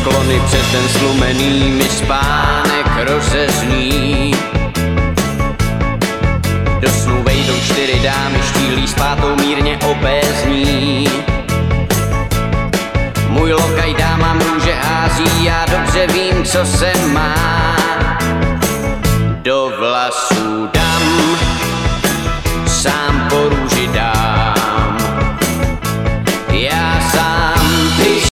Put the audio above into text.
klony přes den slumený mi spánek rozezní. Do snu vejdou 4 dámy, štíhlí s pátou mírně obézní. Můj lokaj dáma muže hází, já dobře vím, co se má. Do vlasů dám